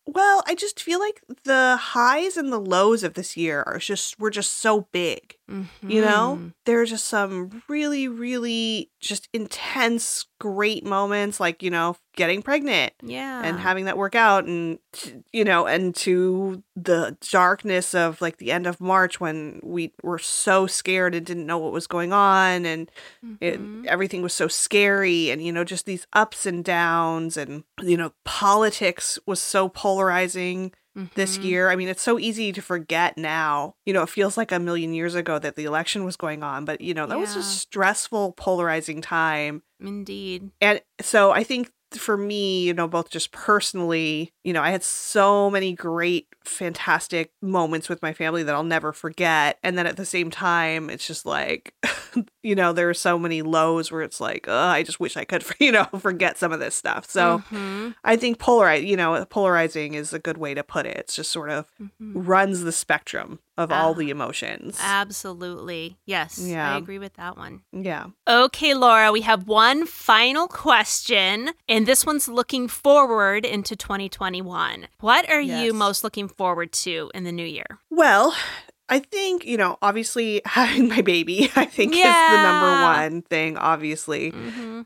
Well, I just feel like the highs and the lows of this year are just were just so big. Mm-hmm. You know, there are just some really, really just intense, great moments, like, you know, getting pregnant Yeah. and having that work out, and, you know, and to the darkness of like the end of March when we were so scared and didn't know what was going on, and it, Mhm. everything was so scary, and, you know, just these ups and downs, and, you know, politics was so polarizing this Mhm. year. I mean, it's so easy to forget now. You know, it feels like a million years ago that the election was going on, but, you know, that was a Yeah. stressful, polarizing time. Indeed. And so I think for me, you know, both just personally, you know, I had so many great, fantastic moments with my family that I'll never forget. And then at the same time, it's just like, you know, there are so many lows where it's like, oh, I just wish I could, you know, forget some of this stuff. So Mhm. I think polarize, you know, polarizing is a good way to put it. It's just sort of Mhm. runs the spectrum of all Ah. the emotions. Absolutely. Yes, Yeah. I agree with that one. Yeah. Okay, Laura, we have one final question, and this one's looking forward into twenty twenty-one. What are you Yes. most looking forward to in the new year? Well, I think, you know, obviously having my baby, I think is the number Yeah. one thing, obviously. Mm-hmm.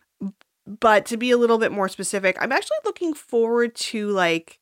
But to be a little bit more specific, I'm actually looking forward to like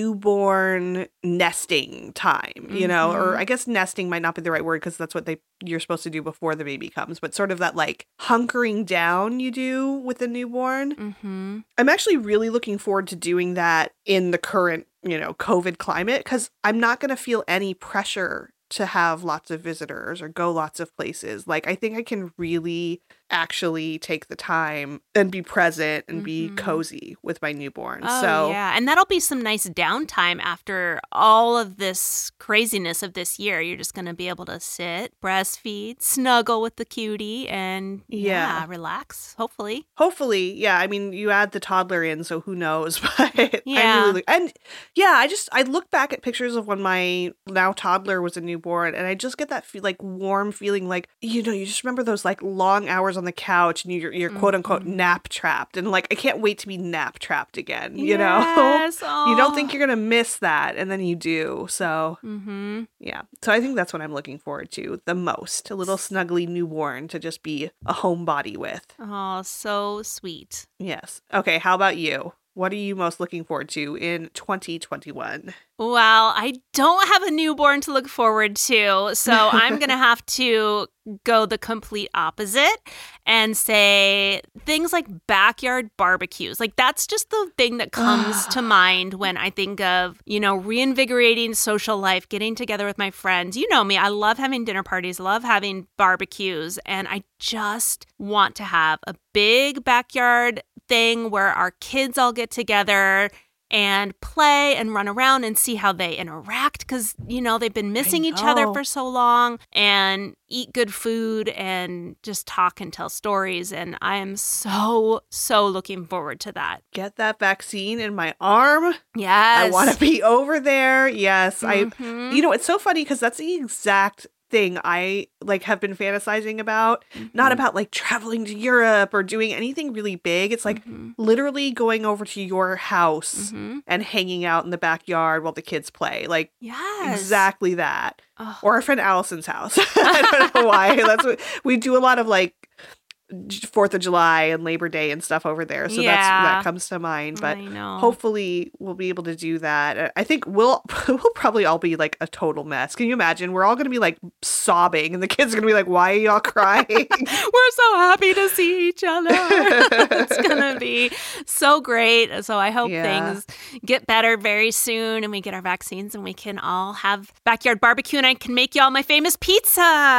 newborn nesting time, you know, or Mhm. I guess nesting might not be the right word because that's what they you're supposed to do before the baby comes, but sort of that like hunkering down you do with the newborn. Mm-hmm. I'm actually really looking forward to doing that in the current, you know, COVID climate, because I'm not going to feel any pressure to have lots of visitors or go lots of places. Like, I think I can really actually take the time and be present and be Mhm. cozy with my newborn. Oh, so yeah. And that'll be some nice downtime after all of this craziness of this year. You're just going to be able to sit, breastfeed, snuggle with the cutie, and yeah, Yeah. relax, hopefully. hopefully, yeah, I mean, you add the toddler in, so who knows? But Yeah. I'm really, and yeah, I just, I look back at pictures of when my now toddler was a newborn, and I just get that feel, like warm feeling, like, you know, you just remember those like long hours on the couch and you're, you're quote unquote Mhm. nap trapped. And like, I can't wait to be nap trapped again, you know? Yes. You don't think you're going to miss that, and then you do. So, Mm-hmm. yeah. So I think that's what I'm looking forward to the most. A little snuggly newborn to just be a homebody with. Oh, so sweet. Yes. Okay, how about you? What are you most looking forward to in twenty twenty-one? Well, I don't have a newborn to look forward to, so I'm going to have to go the complete opposite and say things like backyard barbecues. Like, that's just the thing that comes to mind when I think of, you know, reinvigorating social life, getting together with my friends. You know me, I love having dinner parties, love having barbecues, and I just want to have a big backyard thing where our kids all get together and play and run around and see how they interact, because, you know, they've been missing each other know. for so long, and eat good food and just talk and tell stories. And I am so, so looking forward to that. Get that vaccine in my arm. Yes. I want to be over there. Yes. Mhm. I, you know, it's so funny because that's the exact thing I like have been fantasizing about. Not Mhm. about like traveling to Europe or doing anything really big. It's like Mhm. literally going over to your house Mhm. and hanging out in the backyard while the kids play. Like, Yes. exactly that. Oh. Or our friend Allison's house. I don't know why. That's what we do, a lot of like Fourth of July and Labor Day and stuff over there. So that's Yeah. that comes to mind. But I know. hopefully we'll be able to do that. I think we'll we'll probably all be like a total mess. Can you imagine? We're all gonna be like sobbing, and the kids are gonna be like, "Why are y'all crying?" We're so happy to see each other. It's going to be so great. So I hope Yeah. things get better very soon and we get our vaccines and we can all have backyard barbecue and I can make y'all my famous pizza.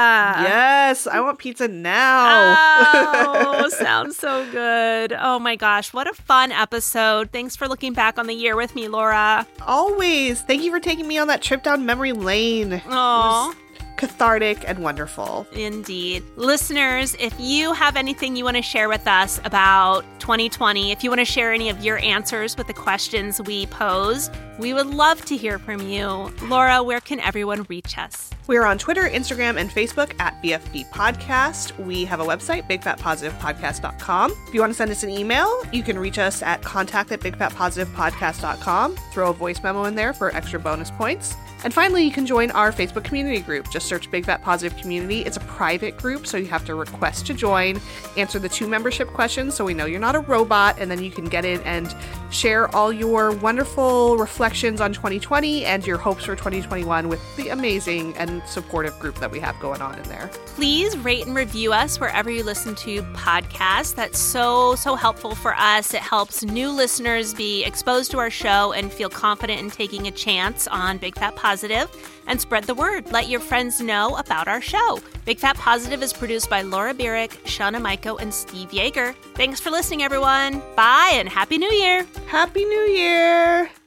Yes, I want pizza now. Oh, sounds so good. Oh my gosh, what a fun episode. Thanks for looking back on the year with me, Laura. Always. Thank you for taking me on that trip down memory lane. It Aw. was cathartic and wonderful. Indeed. Listeners, if you have anything you want to share with us about twenty twenty, if you want to share any of your answers with the questions we posed, We would love to hear from you. Laura, where can everyone reach us? We're on Twitter, Instagram, and Facebook at B F P Podcast. We have a website, big fat positive podcast dot com. If you want to send us an email, you can reach us at contact at big fat positive podcast dot com. Throw a voice memo in there for extra bonus points. And finally, you can join our Facebook community group. Just search Big Fat Positive Community. It's a private group, so you have to request to join, answer the two membership questions so we know you're not a robot, and then you can get in and share all your wonderful reflections on twenty twenty and your hopes for twenty twenty-one with the amazing and supportive group that we have going on in there. Please rate and review us wherever you listen to podcasts. That's so, so helpful for us. It helps new listeners be exposed to our show and feel confident in taking a chance on Big Fat Positive. And spread the word. Let your friends know about our show. Big Fat Positive is produced by Laura Bierick, Shauna Mico, and Steve Yeager. Thanks for listening, everyone. Bye, and Happy New Year. Happy New Year.